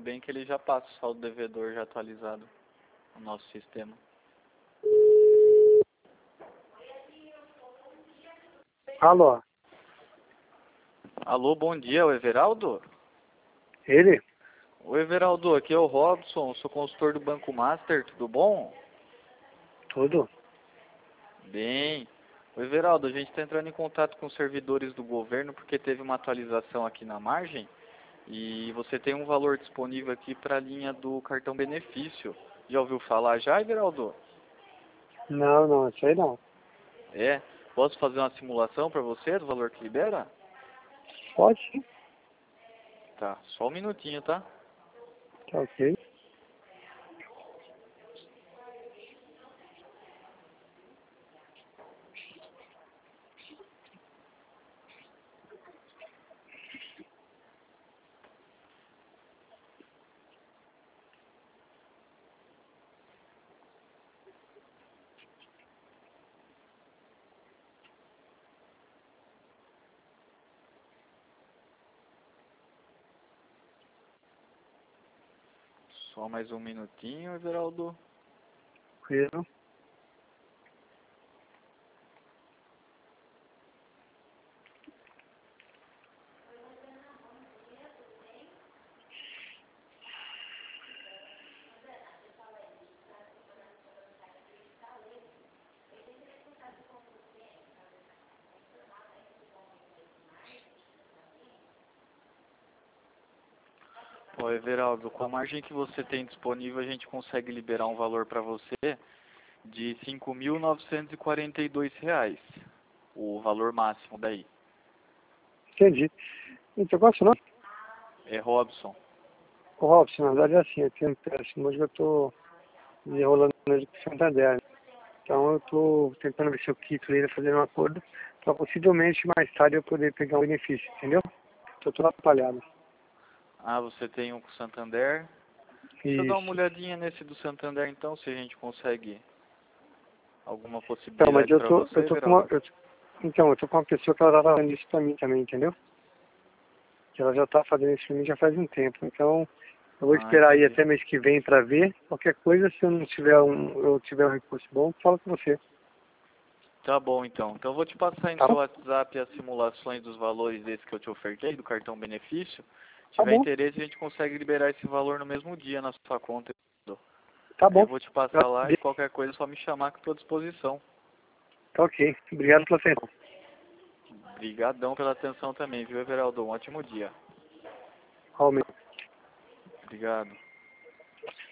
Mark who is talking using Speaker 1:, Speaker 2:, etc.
Speaker 1: Nubank, ele já passa o saldo devedor já atualizado no nosso sistema.
Speaker 2: Alô?
Speaker 1: Alô, bom dia, o Everaldo?
Speaker 2: Ele?
Speaker 1: Oi, Everaldo, aqui é o Robson, sou consultor do Banco Master, tudo bom?
Speaker 2: Tudo?
Speaker 1: Bem. O Everaldo, a gente está entrando em contato com os servidores do governo porque teve uma atualização aqui na margem e você tem um valor disponível aqui para a linha do cartão benefício. Já ouviu falar já, Everaldo?
Speaker 2: Não, isso aí não.
Speaker 1: É? Posso fazer uma simulação para você do valor que libera?
Speaker 2: Pode sim.
Speaker 1: Tá, só um minutinho, tá?
Speaker 2: Tá ok.
Speaker 1: Só mais um minutinho, Everaldo.
Speaker 2: Tranquilo.
Speaker 1: Ó, Everaldo, com a margem que você tem disponível, a gente consegue liberar um valor para você de R$ 5.942, o valor máximo daí.
Speaker 2: Entendi. Então, qual é o seu nome?
Speaker 1: É Robson.
Speaker 2: Ô, Robson, na verdade é assim, eu tenho um péssimo, hoje eu tô enrolando ele com o Santander. Então eu tô tentando ver se eu quito ele, fazendo um acordo, para possivelmente mais tarde eu poder pegar um benefício, entendeu? Tô todo atrapalhado.
Speaker 1: Ah, você tem um com o Santander. Deixa eu dar uma
Speaker 2: Isso.
Speaker 1: olhadinha nesse do Santander então, se a gente consegue alguma
Speaker 2: Então, mas
Speaker 1: possibilidade para
Speaker 2: eu
Speaker 1: você,
Speaker 2: tô com uma,
Speaker 1: Everaldo.
Speaker 2: então, eu tô com uma pessoa que ela tá fazendo isso pra mim também, entendeu? Que ela já tá fazendo isso pra mim já faz um tempo. Então, eu vou
Speaker 1: Ah,
Speaker 2: esperar aí
Speaker 1: entendi.
Speaker 2: até mês que vem pra ver. Qualquer coisa, se eu não tiver eu tiver um recurso bom, eu falo com você.
Speaker 1: Tá bom então. Então eu vou te passar aí no
Speaker 2: Tá
Speaker 1: seu
Speaker 2: bom?
Speaker 1: WhatsApp as simulações dos valores desse que eu te ofertei, do cartão benefício. Se
Speaker 2: Tá
Speaker 1: tiver
Speaker 2: bom,
Speaker 1: interesse, a gente consegue liberar esse valor no mesmo dia na sua conta.
Speaker 2: tá
Speaker 1: Aí eu
Speaker 2: bom.
Speaker 1: vou te passar lá e qualquer coisa é só me chamar que estou à disposição.
Speaker 2: Tá ok. Obrigado pela atenção.
Speaker 1: Obrigadão pela atenção também, viu, Everaldo? Um ótimo dia.
Speaker 2: Realmente.
Speaker 1: Obrigado.